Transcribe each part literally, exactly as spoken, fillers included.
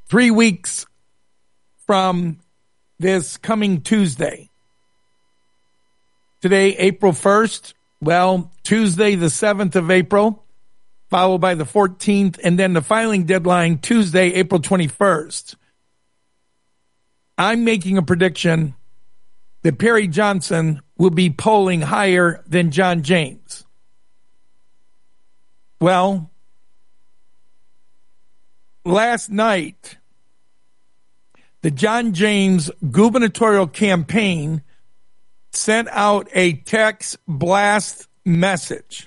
three weeks from this coming Tuesday. Today, April first, well, Tuesday, the seventh of April, followed by the fourteenth, and then the filing deadline, Tuesday, April twenty-first. I'm making a prediction that Perry Johnson will be polling higher than John James. Well, last night, the John James gubernatorial campaign sent out a text blast message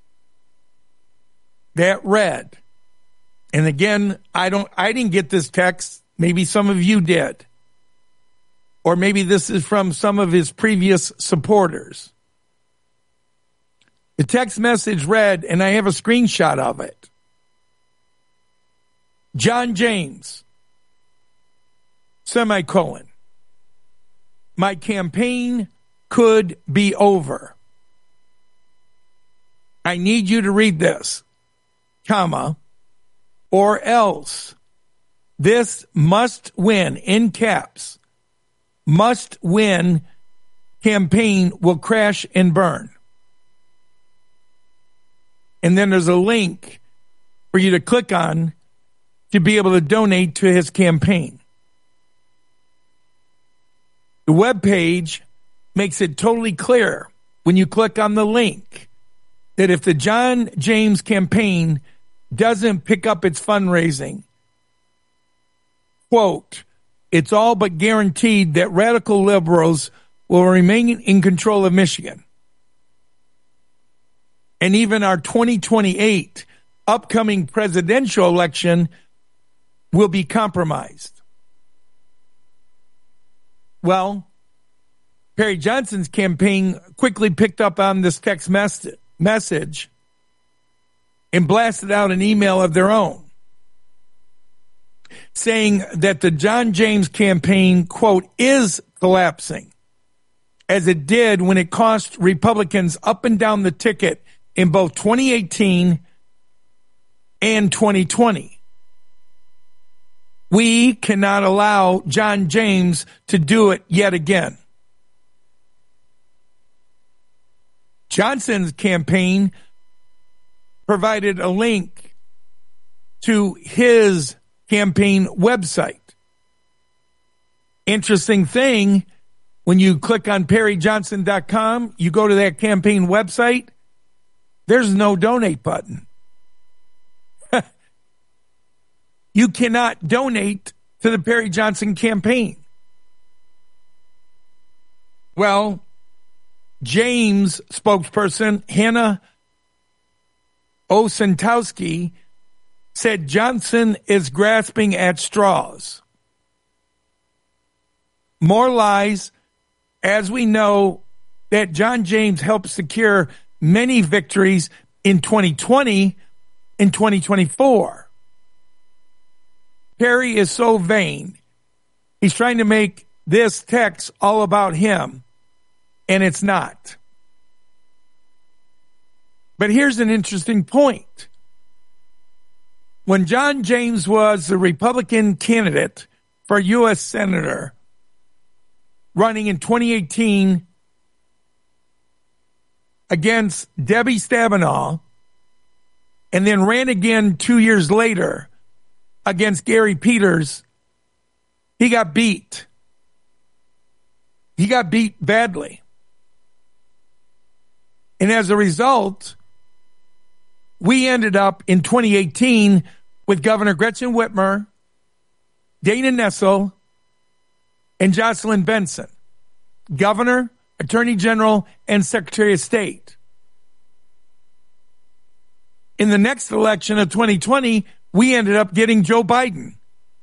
that read, and again, I don't, I didn't get this text. Maybe some of you did. Or maybe this is from some of his previous supporters. The text message read, and I have a screenshot of it. John James, semicolon, my campaign could be over. I need you to read this, comma, or else this must win, in caps, must win campaign will crash and burn. And then there's a link for you to click on to be able to donate to his campaign. The webpage makes it totally clear when you click on the link that if the John James campaign doesn't pick up its fundraising, quote, it's all but guaranteed that radical liberals will remain in control of Michigan. And even our twenty twenty-eight upcoming presidential election will be compromised. Well, Perry Johnson's campaign quickly picked up on this text mes- message and blasted out an email of their own, saying that the John James campaign, quote, is collapsing, as it did when it cost Republicans up and down the ticket in both twenty eighteen and twenty twenty. We cannot allow John James to do it yet again. Johnson's campaign provided a link to his campaign website. Interesting thing, when you click on perry johnson dot com, you go to that campaign website, there's no donate button. You cannot donate to the Perry Johnson campaign. Well, James spokesperson Hannah Osentowski said Johnson is grasping at straws. More lies, as we know that John James helped secure many victories in twenty twenty and twenty twenty-four. Perry is so vain. He's trying to make this text all about him, and it's not. But here's an interesting point. When John James was the Republican candidate for U S Senator running in twenty eighteen against Debbie Stabenow, and then ran again two years later against Gary Peters, he got beat. He got beat badly. And as a result, we ended up in twenty eighteen with Governor Gretchen Whitmer, Dana Nessel, and Jocelyn Benson, Governor, Attorney General, and Secretary of State. In the next election of twenty twenty, we ended up getting Joe Biden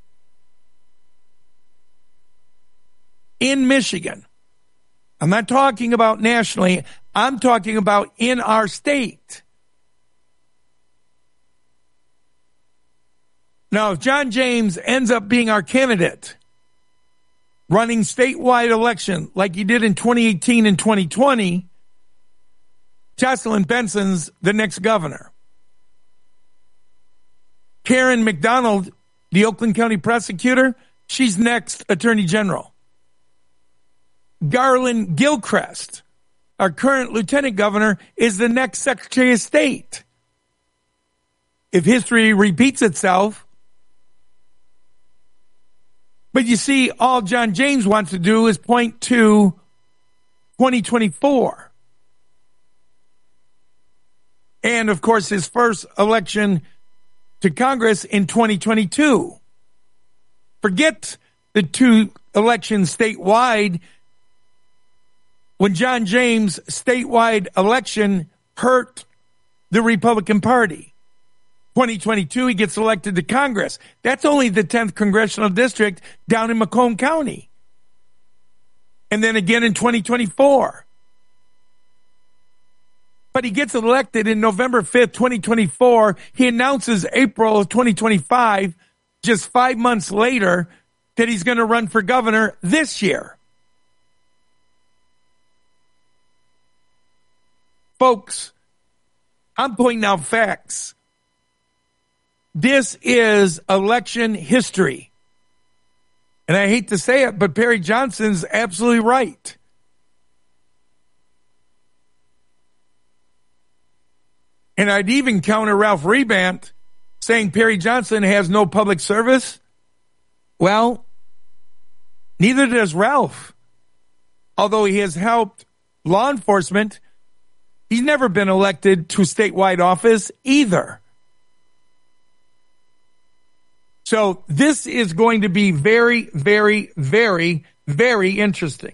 in Michigan. I'm not talking about nationally. I'm talking about in our state. Now, if John James ends up being our candidate, running statewide election like he did in twenty eighteen and twenty twenty, Jocelyn Benson's the next governor. Karen McDonald the Oakland County prosecutor, she's next attorney general. Garland Gilchrist, our current lieutenant governor, is the next secretary of state. If history repeats itself. But you see, all John James wants to do is point to twenty twenty-four. And, of course, his first election to Congress in twenty twenty-two. Forget the two elections statewide. When John James' statewide election hurt the Republican Party. twenty twenty-two, he gets elected to Congress. That's only the tenth congressional district down in Macomb County. And then again in twenty twenty-four. But he gets elected in November fifth, twenty twenty-four. He announces April of twenty twenty-five, just five months later, that he's going to run for governor this year. Folks, I'm pointing out facts. This is election history. And I hate to say it, but Perry Johnson's absolutely right. And I'd even counter Ralph Rebant saying Perry Johnson has no public service. Well, neither does Ralph. Although he has helped law enforcement, he's never been elected to statewide office either. So this is going to be very, very, very, very interesting.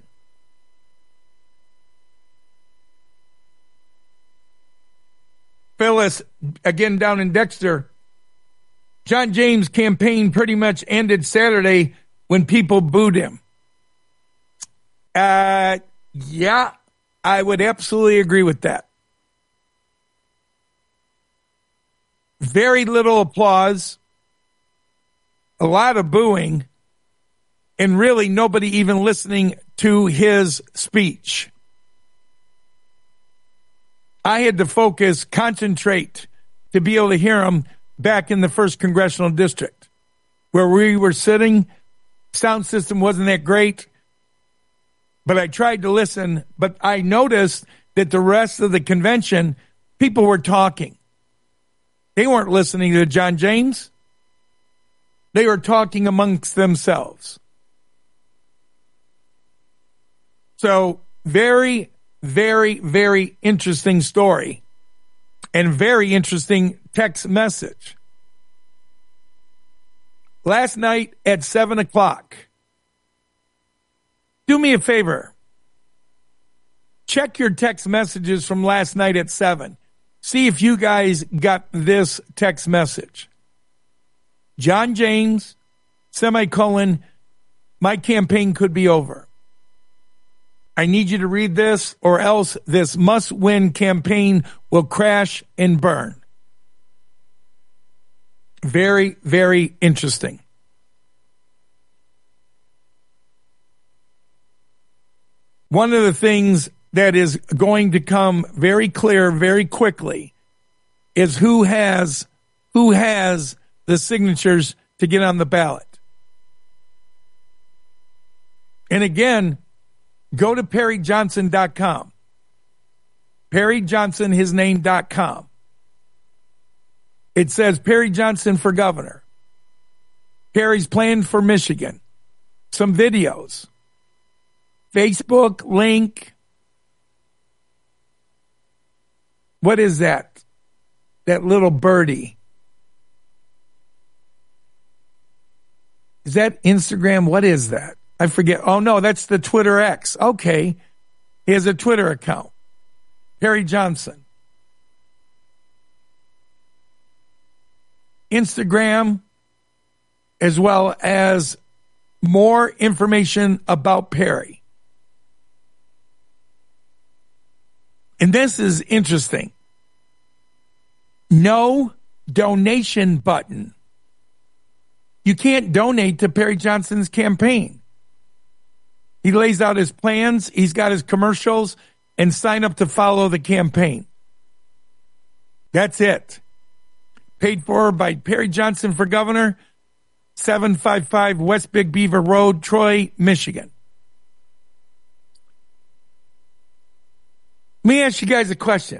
Phyllis, again down in Dexter, John James' campaign pretty much ended Saturday when people booed him. Uh, yeah, I would absolutely agree with that. Very little applause, a lot of booing, and really nobody even listening to his speech. I had to focus, concentrate to be able to hear him back in the first congressional district where we were sitting. Sound system wasn't that great, but I tried to listen. But I noticed that the rest of the convention, people were talking. They weren't listening to John James. They were talking amongst themselves. So very, very, very interesting story and very interesting text message. Last night at seven o'clock, do me a favor. Check your text messages from last night at seven. See if you guys got this text message. John James, semicolon, my campaign could be over. I need you to read this or else this must-win campaign will crash and burn. Very, very interesting. One of the things that is going to come very clear very quickly is who has who has the signatures to get on the ballot. And again, go to perry johnson dot com. Perry Johnson, his name dot com. It says Perry Johnson for governor. Perry's plan for Michigan. Some videos. Facebook link. What is that? That little birdie. Is that Instagram? What is that? I forget. Oh, no, that's the Twitter X. Okay. He has a Twitter account. Perry Johnson. Instagram, as well as more information about Perry. And this is interesting. No donation button. You can't donate to Perry Johnson's campaign. He lays out his plans, he's got his commercials, and sign up to follow the campaign. That's it. Paid for by Perry Johnson for governor. seven five five West Big Beaver Road, Troy, Michigan. Let me ask you guys a question.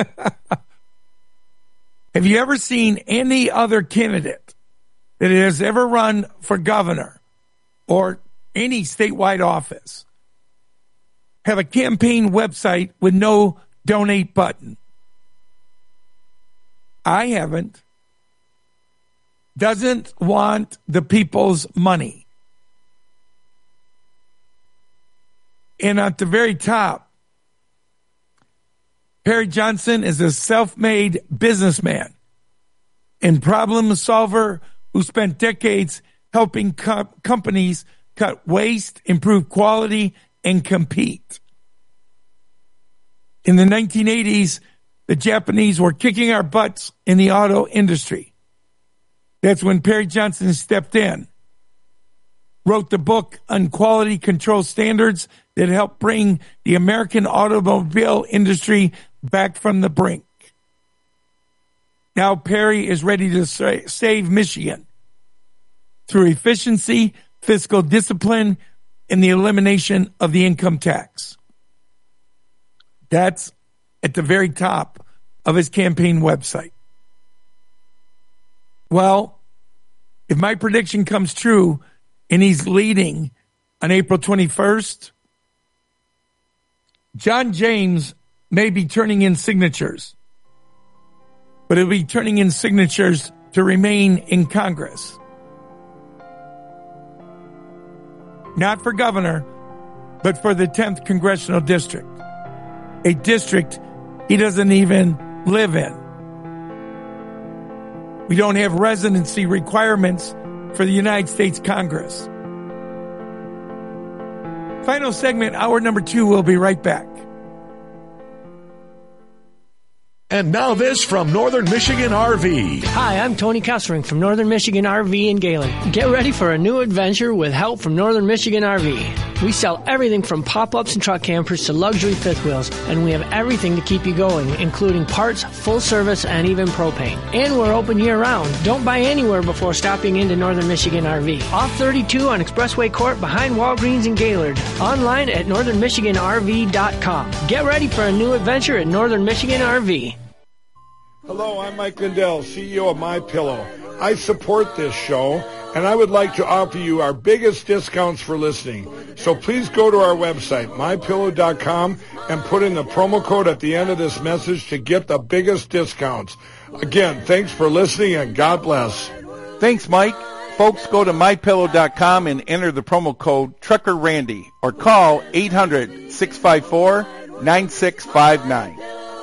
Have you ever seen any other candidate that has ever run for governor or any statewide office have a campaign website with no donate button? I haven't. Doesn't want the people's money. And at the very top, Perry Johnson is a self-made businessman and problem solver who spent decades helping co- companies cut waste, improve quality, and compete. In the nineteen eighties, the Japanese were kicking our butts in the auto industry. That's when Perry Johnson stepped in, wrote the book on quality control standards that helped bring the American automobile industry back from the brink. Now Perry is ready to sa- save Michigan through efficiency, fiscal discipline, and the elimination of the income tax. That's at the very top of his campaign website. Well, if my prediction comes true and he's leading on April twenty-first, John James may be turning in signatures, but he'll be turning in signatures to remain in Congress. Not for governor, but for the tenth Congressional District, a district he doesn't even live in. We don't have residency requirements for the United States Congress. Final segment, hour number two, we'll be right back. And now this from Northern Michigan R V. Hi, I'm Tony Kessering from Northern Michigan R V in Galen. Get ready for a new adventure with help from Northern Michigan R V. We sell everything from pop-ups and truck campers to luxury fifth wheels, and we have everything to keep you going, including parts, full service, and even propane. And we're open year-round. Don't buy anywhere before stopping into Northern Michigan R V. Off thirty-two on Expressway Court behind Walgreens in Gaylord. Online at northern michigan r v dot com. Get ready for a new adventure at Northern Michigan R V. Hello, I'm Mike Lindell, C E O of MyPillow. I support this show, and I would like to offer you our biggest discounts for listening. So please go to our website, my pillow dot com, and put in the promo code at the end of this message to get the biggest discounts. Again, thanks for listening, and God bless. Thanks, Mike. Folks, go to my pillow dot com and enter the promo code Trucker Randy, or call eight hundred, six five four, nine six five nine.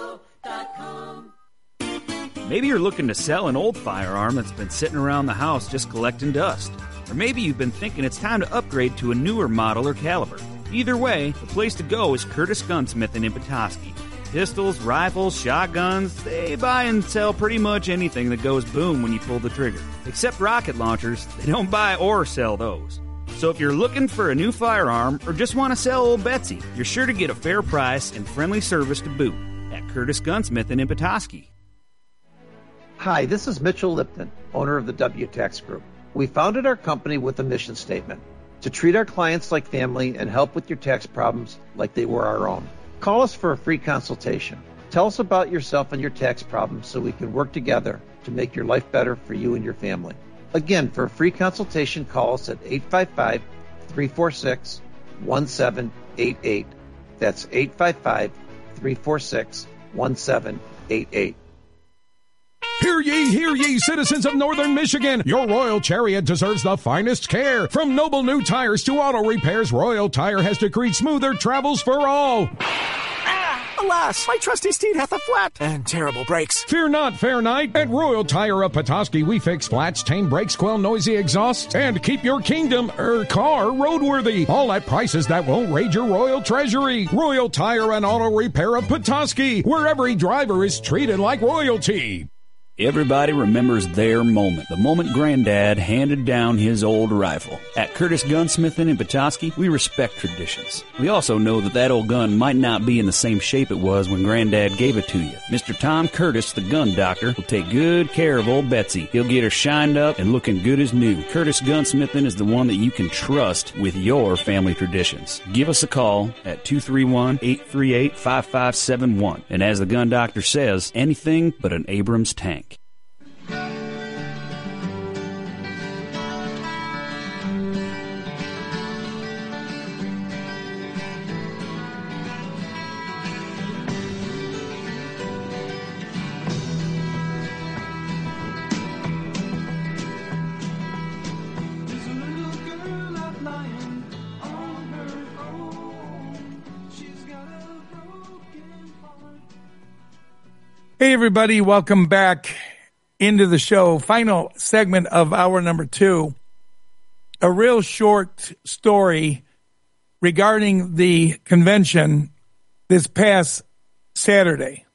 Maybe you're looking to sell an old firearm that's been sitting around the house just collecting dust. Or maybe you've been thinking it's time to upgrade to a newer model or caliber. Either way, the place to go is Curtis Gunsmith in Petoskey. Pistols, rifles, shotguns, they buy and sell pretty much anything that goes boom when you pull the trigger. Except rocket launchers, they don't buy or sell those. So if you're looking for a new firearm or just want to sell old Betsy, you're sure to get a fair price and friendly service to boot at Curtis Gunsmith in Petoskey. Hi, this is Mitchell Lipton, owner of the W Tax Group. We founded our company with a mission statement: to treat our clients like family and help with your tax problems like they were our own. Call us for a free consultation. Tell us about yourself and your tax problems so we can work together to make your life better for you and your family. Again, for a free consultation, call us at eight five five, three four six, one seven eight eight. That's eight five five, three four six, one seven eight eight. Hear ye, hear ye, citizens of Northern Michigan. Your Royal Chariot deserves the finest care. From noble new tires to auto repairs, Royal Tire has decreed smoother travels for all. Alas, my trusty steed hath a flat and terrible brakes. Fear not, fair knight. At Royal Tire of Petoskey, we fix flats, tame brakes, quell noisy exhausts, and keep your kingdom, er, car roadworthy. All at prices that won't raid your royal treasury. Royal Tire and Auto Repair of Petoskey, where every driver is treated like royalty. Everybody remembers their moment, the moment Granddad handed down his old rifle. At Curtis Gunsmithing in Petoskey, we respect traditions. We also know that that old gun might not be in the same shape it was when Granddad gave it to you. Mister Tom Curtis, the gun doctor, will take good care of old Betsy. He'll get her shined up and looking good as new. Curtis Gunsmithing is the one that you can trust with your family traditions. Give us a call at two three one, eight three eight, five five seven one. And as the gun doctor says, anything but an Abrams tank. Hey, everybody. Welcome back into the show. Final segment of hour number two. A real short story regarding the convention this past Saturday.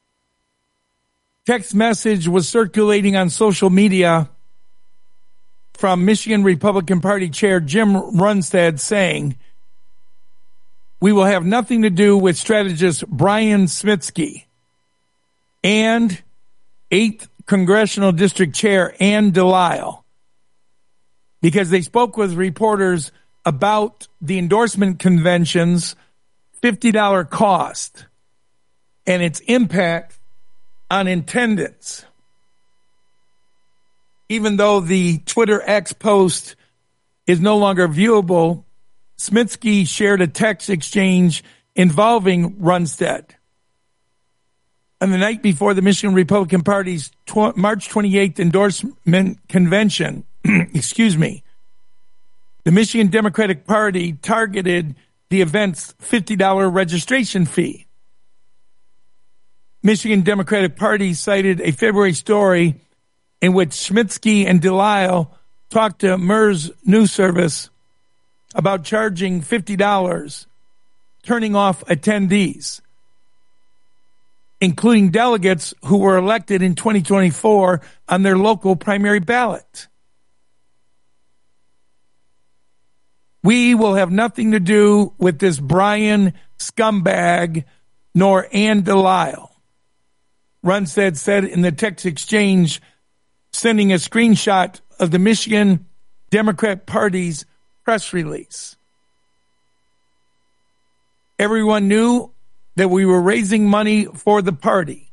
Text message was circulating on social media from Michigan Republican Party Chair Jim Runstad saying, "We will have nothing to do with strategist Brian Smitsky and eighth Congressional District Chair Ann Delisle, because they spoke with reporters about the endorsement convention's fifty dollars cost and its impact on attendance." Even though the Twitter X post is no longer viewable, Smitsky shared a text exchange involving Runstad. On the night before the Michigan Republican Party's tw- March twenty-eighth endorsement convention, excuse me, the Michigan Democratic Party targeted the event's fifty dollars registration fee. Michigan Democratic Party cited a February story in which Smitsky and Delisle talked to M E R S News Service about charging fifty dollars, turning off attendees, including delegates who were elected in twenty twenty-four on their local primary ballot. "We will have nothing to do with this Brian scumbag nor Ann Delisle," Runstad said in the text exchange, sending a screenshot of the Michigan Democrat Party's press release. "Everyone knew that we were raising money for the party.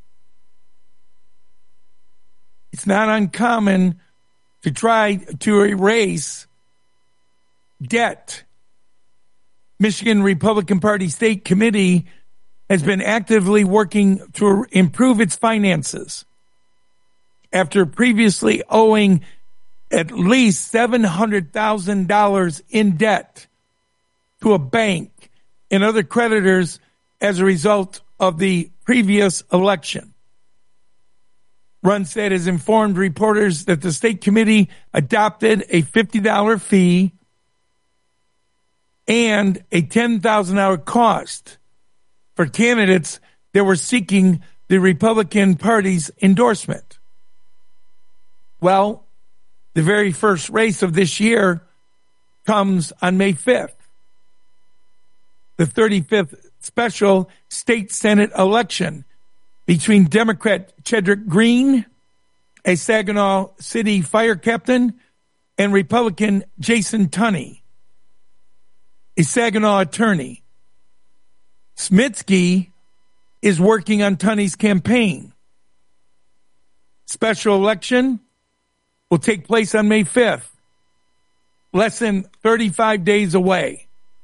It's not uncommon to try to erase debt. Michigan Republican Party State Committee has been actively working to improve its finances after previously owing at least seven hundred thousand dollars in debt to a bank and other creditors as a result of the previous election." Runstad has informed reporters that the state committee adopted a fifty dollars fee and a ten thousand dollars cost for candidates that were seeking the Republican Party's endorsement. Well, the very first race of this year comes on May fifth, the thirty-fifth special state Senate election between Democrat Chedrick Green, a Saginaw City fire captain, and Republican Jason Tunney, a Saginaw attorney. Smitsky is working on Tunney's campaign. Special election will take place on May fifth, less than thirty-five days away.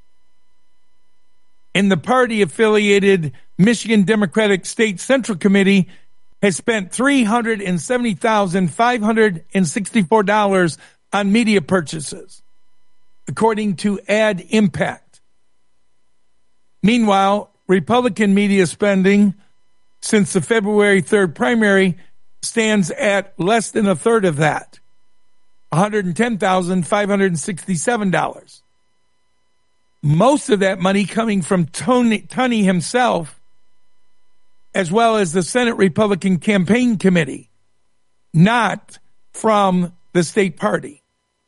And the party-affiliated Michigan Democratic State Central Committee has spent three hundred seventy thousand five hundred sixty-four dollars on media purchases, according to Ad Impact. Meanwhile, Republican media spending since the February third primary stands at less than a third of that, one hundred ten thousand five hundred sixty-seven dollars. Most of that money coming from Tony, Tunney himself, as well as the Senate Republican Campaign Committee, not from the state party.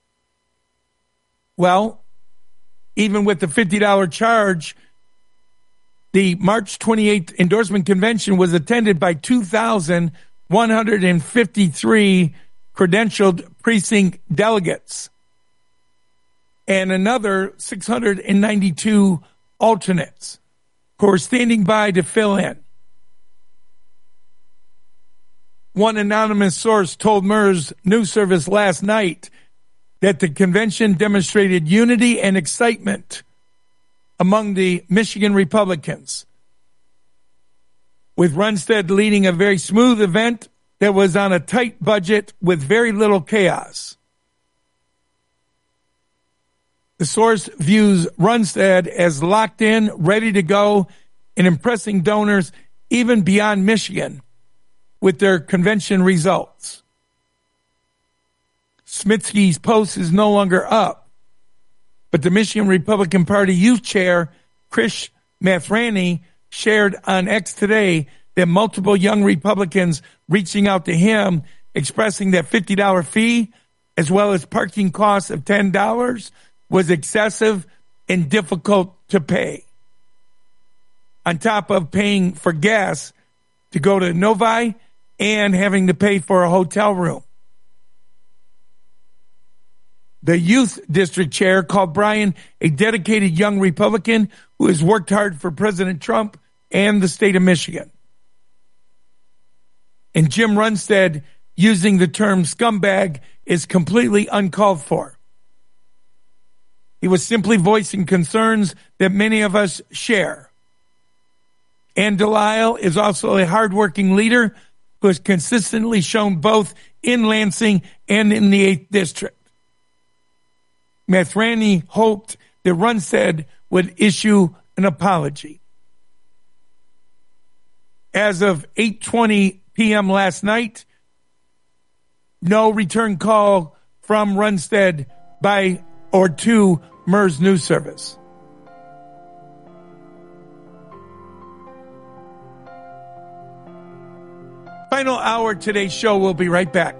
Well, even with the fifty dollars charge, the March twenty-eighth endorsement convention was attended by two thousand one hundred fifty-three credentialed precinct delegates and another six hundred ninety-two alternates who are standing by to fill in. One anonymous source told M E R S News Service last night that the convention demonstrated unity and excitement among the Michigan Republicans, with Runstead leading a very smooth event that was on a tight budget with very little chaos. The source views Runstead as locked in, ready to go, and impressing donors even beyond Michigan with their convention results. Smitsky's post is no longer up, but the Michigan Republican Party Youth Chair, Chris Mathrani, shared on X today that multiple young Republicans reaching out to him, expressing that fifty dollars fee, as well as parking costs of ten dollars, was excessive and difficult to pay. On top of paying for gas to go to Novi and having to pay for a hotel room. The youth district chair called Bryan a dedicated young Republican who has worked hard for President Trump and the state of Michigan. And Jim Runstead using the term scumbag is completely uncalled for. He was simply voicing concerns that many of us share. Ann Delisle is also a hardworking leader who has consistently shown both in Lansing and in the eighth District. Mathrani hoped that Runstead would issue an apology. As of eight twenty p.m. last night, no return call from Runstead by or to M E R S News Service. Final hour today's show. We'll be right back.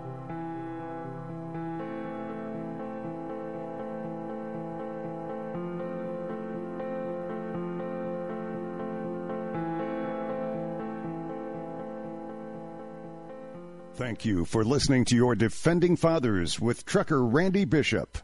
Thank you for listening to your Defending Fathers with Trucker Randy Bishop.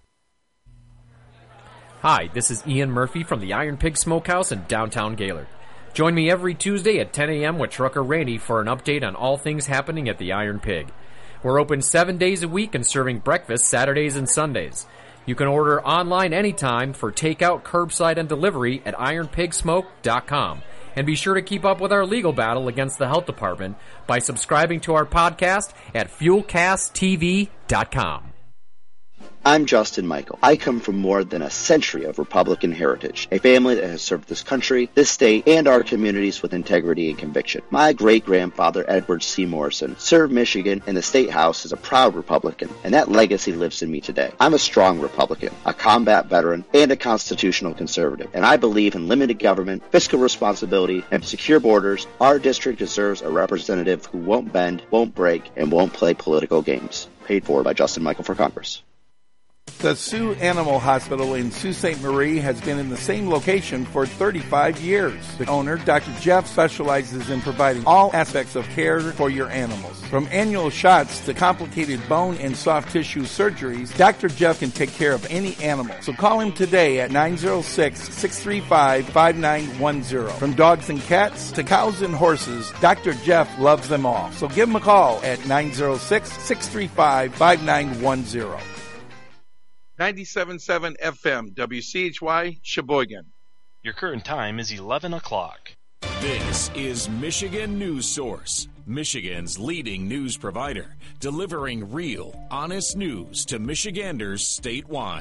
Hi, this is Ian Murphy from the Iron Pig Smokehouse in downtown Gaylord. Join me every Tuesday at ten a.m. with Trucker Randy for an update on all things happening at the Iron Pig. We're open seven days a week and serving breakfast Saturdays and Sundays. You can order online anytime for takeout, curbside, and delivery at iron pig smoke dot com. And be sure to keep up with our legal battle against the health department by subscribing to our podcast at fuel cast t v dot com. I'm Justin Michael. I come from more than a century of Republican heritage, a family that has served this country, this state, and our communities with integrity and conviction. My great-grandfather, Edward C. Morrison, served Michigan in the State House as a proud Republican, and that legacy lives in me today. I'm a strong Republican, a combat veteran, and a constitutional conservative, and I believe in limited government, fiscal responsibility, and secure borders. Our district deserves a representative who won't bend, won't break, and won't play political games. Paid for by Justin Michael for Congress. The Sioux Animal Hospital in Sault Ste. Marie has been in the same location for thirty-five years. The owner, Doctor Jeff, specializes in providing all aspects of care for your animals. From annual shots to complicated bone and soft tissue surgeries, Doctor Jeff can take care of any animal. So call him today at nine oh six, six three five, five nine one oh. From dogs and cats to cows and horses, Doctor Jeff loves them all. So give him a call at nine oh six, six three five, five nine one oh. ninety-seven point seven F M, W C H Y, Sheboygan. Your current time is eleven o'clock. This is Michigan News Source, Michigan's leading news provider, delivering real, honest news to Michiganders statewide.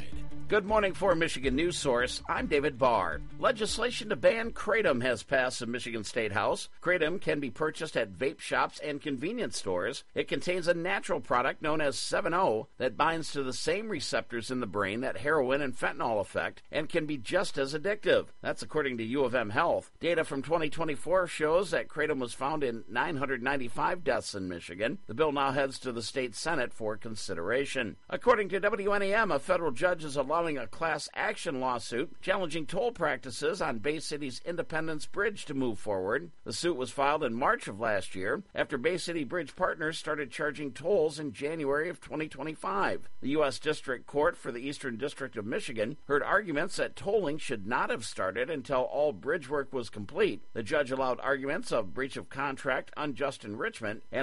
Good morning for Michigan News Source. I'm David Barr. Legislation to ban Kratom has passed the Michigan State House. Kratom can be purchased at vape shops and convenience stores. It contains a natural product known as seven O that binds to the same receptors in the brain that heroin and fentanyl affect and can be just as addictive. That's according to U of M Health. Data from twenty twenty-four shows that Kratom was found in nine hundred ninety-five deaths in Michigan. The bill now heads to the state Senate for consideration. According to W N E M, a federal judge is allowing a class action lawsuit challenging toll practices on Bay City's Independence Bridge to move forward. The suit was filed in March of last year after Bay City Bridge Partners started charging tolls in January of twenty twenty-five. The U S District Court for the Eastern District of Michigan heard arguments that tolling should not have started until all bridge work was complete. The judge allowed arguments of breach of contract, unjust enrichment, and